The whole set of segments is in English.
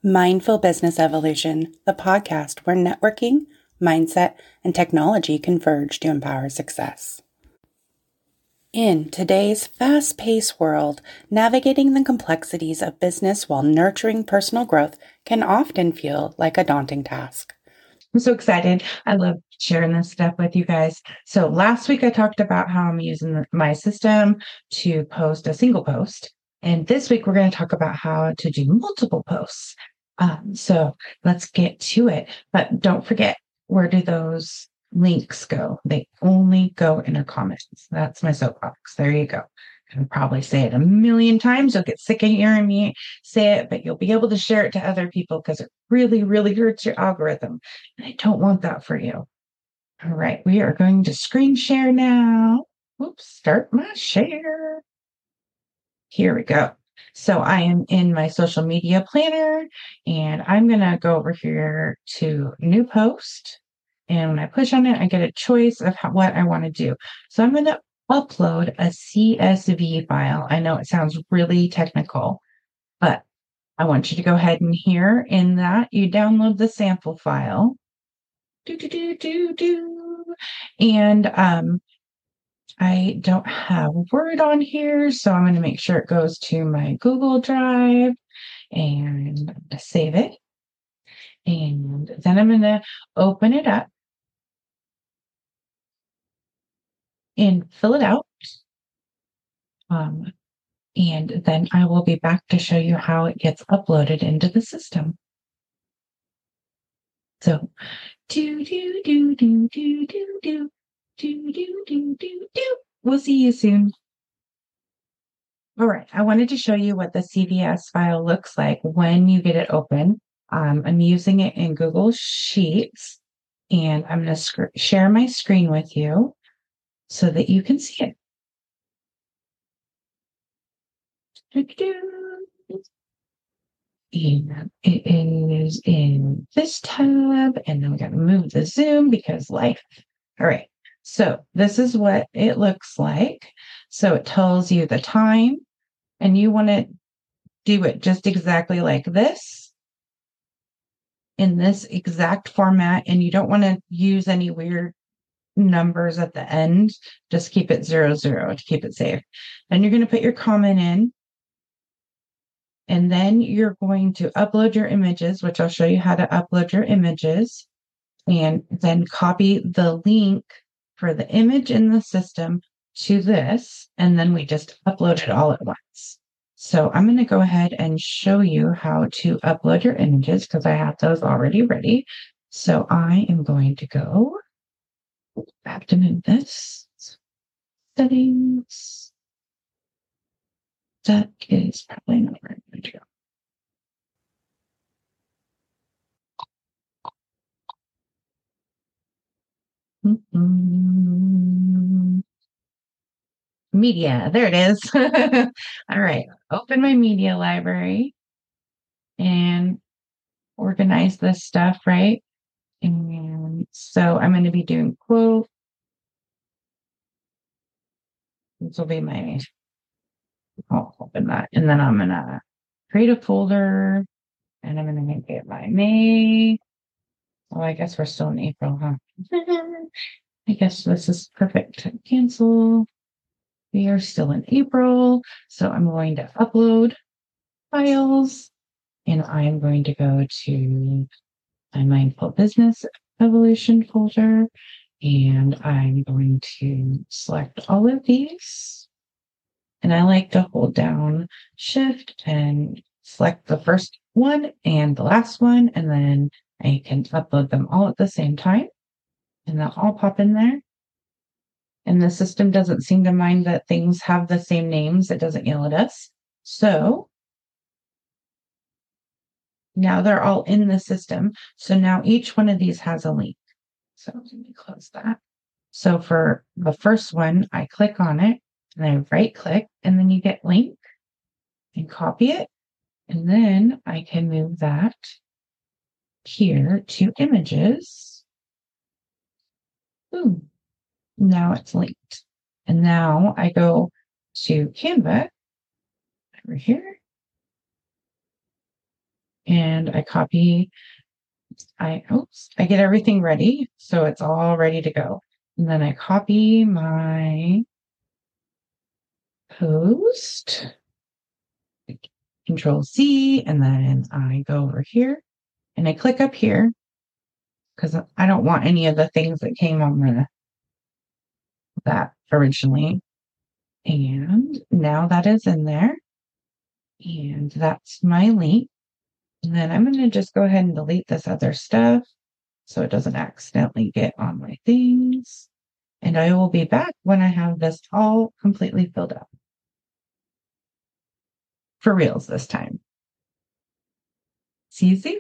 Mindful Business Evolution, the podcast where networking, mindset, and technology converge to empower success. In today's fast-paced world, navigating the complexities of business while nurturing personal growth can often feel like a daunting task. I'm so excited. I love sharing this stuff with you guys. So last week I talked about how I'm using my system to post a single post. And this week we're going to talk about how to do multiple posts. So let's get to it. But don't forget, where do those links go? They only go in our comments. That's my soapbox. There you go. I'll probably say it a million times. You'll get sick of hearing me say it, but you'll be able to share it to other people because it really, really hurts your algorithm. And I don't want that for you. All right, we are going to screen share now. Oops, start my share. Here we go. So I am in my social media planner and I'm going to go over here to new post. And when I push on it, I get a choice of what I want to do. So I'm going to upload a CSV file. I know it sounds really technical, but I want you to go ahead and here in that you download the sample file. And I don't have Word on here, so I'm going to make sure it goes to my Google Drive and I'm going to save it. And then I'm going to open it up and fill it out. And then I will be back to show you how it gets uploaded into the system. So, we'll see you soon. All right, I wanted to show you what the CVS file looks like when you get it open. I'm using it in Google Sheets, and I'm going to share my screen with you so that you can see it. And it is in this tab, and then we got to move the zoom because life. All right, so this is what it looks like. So it tells you the time, and you want to do it just exactly like this in this exact format, and you don't want to use any weird numbers at the end. Just keep it 00 to keep it safe. Then you're going to put your comment in. And then you're going to upload your images, which I'll show you how to upload your images, and then copy the link for the image in the system to this. And then we just upload it all at once. So I'm going to go ahead and show you how to upload your images because I have those already ready. So I am going to go back to this settings. That is probably not where I'm going to go. Media, there it is. All right, open my media library and organize this stuff, right? And so I'm going to be doing quote. This will be my, I'll open that. And then I'm going to create a folder and I'm going to make it by May. Oh, I guess we're still in April, huh? I guess this is perfect. Cancel. We are still in April. So I'm going to upload files and I'm going to go to my Mindful Business Evolution folder and I'm going to select all of these. And I like to hold down Shift and select the first one and the last one, and then I can upload them all at the same time. And they'll all pop in there. And the system doesn't seem to mind that things have the same names. It doesn't yell at us. So now they're all in the system. So now each one of these has a link. So let me close that. So for the first one, I click on it and I right click and then you get link and copy it. And then I can move that here to images. Boom. Now it's linked. And now I go to Canva over here. and I get everything ready. So it's all ready to go. And then I copy my post, Control C, and then I go over here and I click up here because I don't want any of the things that came on that originally. And now that is in there. And that's my link. And then I'm going to just go ahead and delete this other stuff so it doesn't accidentally get on my things. And I will be back when I have this all completely filled up. For reals this time. See you soon.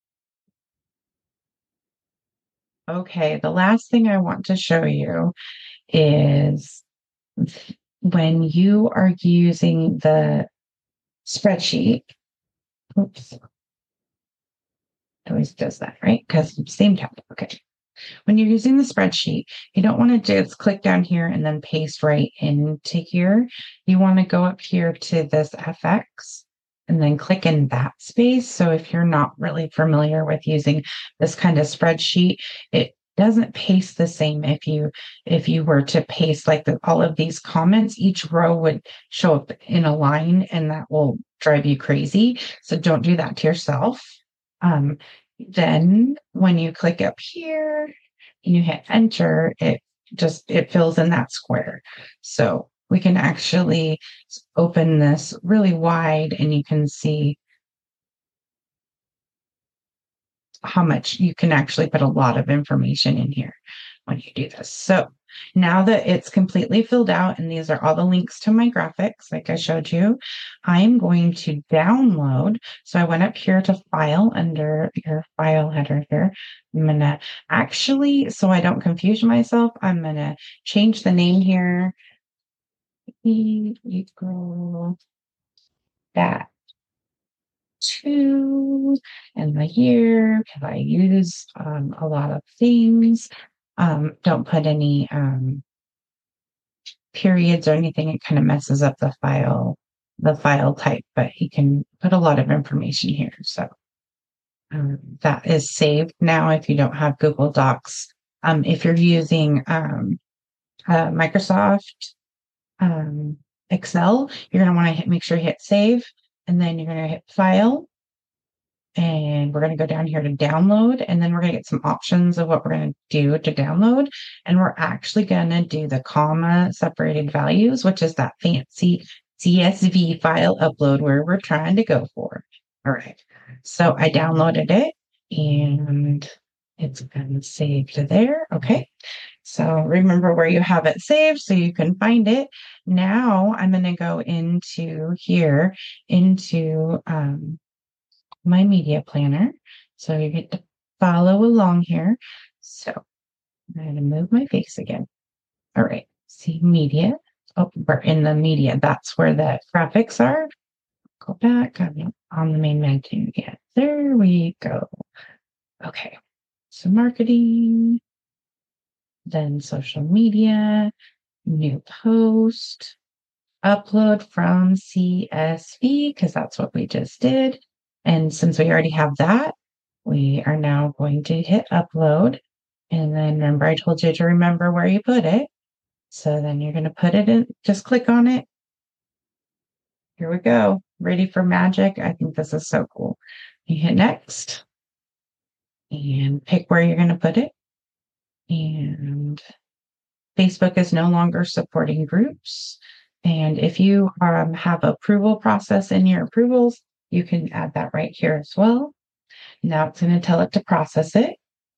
Okay, the last thing I want to show you is when you are using the spreadsheet. Oops. It always does that, right? Because same tab. Okay. When you're using the spreadsheet, you don't want to just click down here and then paste right into here. You want to go up here to this FX and then click in that space. So if you're not really familiar with using this kind of spreadsheet, it doesn't paste the same. If you were to paste like all of these comments, each row would show up in a line and that will drive you crazy. So don't do that to yourself. Then when you click up here and you hit enter, it fills in that square. So we can actually open this really wide and you can see how much you can actually put a lot of information in here when you do this. So now that it's completely filled out and these are all the links to my graphics, like I showed you, I'm going to download. So I went up here to file under your file header here. I'm going to so I don't confuse myself, I'm going to change the name here. Equal that to and the year because I use a lot of things. Don't put any periods or anything. It kind of messes up the file type, but you can put a lot of information here. So that is saved now if you don't have Google Docs. If you're using Microsoft Excel, you're going to want to make sure you hit save, and then you're going to hit file. And we're going to go down here to download, and then we're going to get some options of what we're going to do to download. And we're actually going to do the comma separated values, which is that fancy CSV file upload where we're trying to go for. All right. So I downloaded it and it's been saved to there. Okay. So remember where you have it saved so you can find it. Now I'm going to go into here into, my media planner. So you get to follow along here. So I'm going to move my face again. All right. See media. Oh, we're in the media. That's where the graphics are. Go back. I'm on the main menu. Yeah, there we go. Okay. So marketing, then social media, new post, upload from CSV, because that's what we just did. And since we already have that, we are now going to hit upload. And then remember, I told you to remember where you put it. So then you're going to put it in, just click on it. Here we go. Ready for magic. I think this is so cool. You hit next and pick where you're going to put it. And Facebook is no longer supporting groups. And if you have approval process in your approvals, you can add that right here as well. Now it's going to tell it to process it.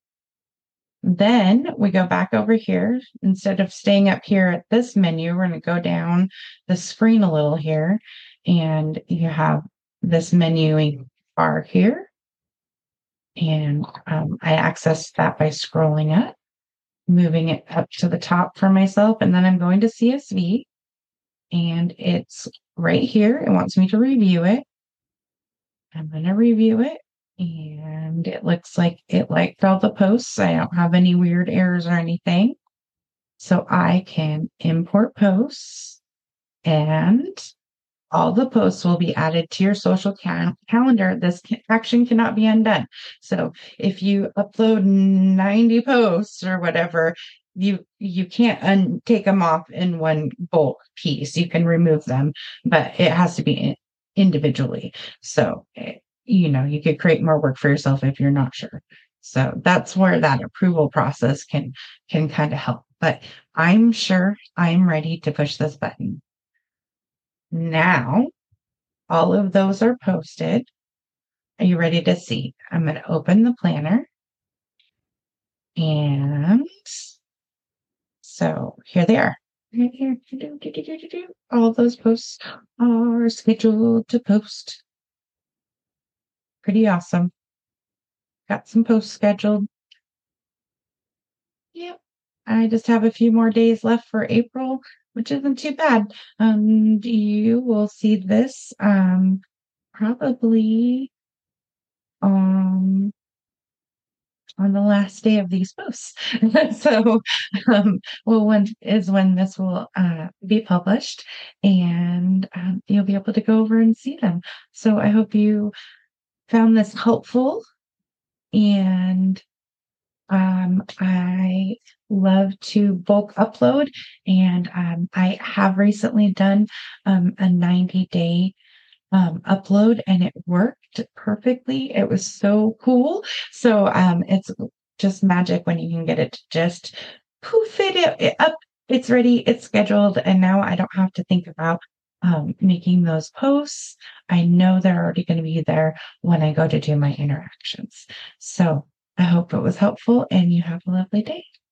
Then we go back over here. Instead of staying up here at this menu, we're going to go down the screen a little here. And you have this menu bar here. And I access that by scrolling up, moving it up to the top for myself. And then I'm going to CSV. And it's right here. It wants me to review it. I'm going to review it. And it looks like it liked all the posts. I don't have any weird errors or anything. So I can import posts and All the posts will be added to your social calendar. This action cannot be undone. So if you upload 90 posts or whatever, you can't take them off in one bulk piece. You can remove them, but it has to be individually. So, you could create more work for yourself if you're not sure. So that's where that approval process can kind of help. But I'm sure I'm ready to push this button. Now, all of those are posted. Are you ready to see? I'm going to open the planner. And so here they are. Right here. All those posts are scheduled to post. Pretty awesome. Got some posts scheduled. Yep. I just have a few more days left for April, which isn't too bad. You will see this probably on the last day of these posts. So, when this will be published, and you'll be able to go over and see them. So I hope you found this helpful, and I love to bulk upload, and I have recently done a 90-day upload, and it worked perfectly. It was so cool. So it's just magic when you can get it to just poof it up. It's ready, it's scheduled, and now I don't have to think about making those posts. I know they're already going to be there when I go to do my interactions. So I hope it was helpful, and you have a lovely day.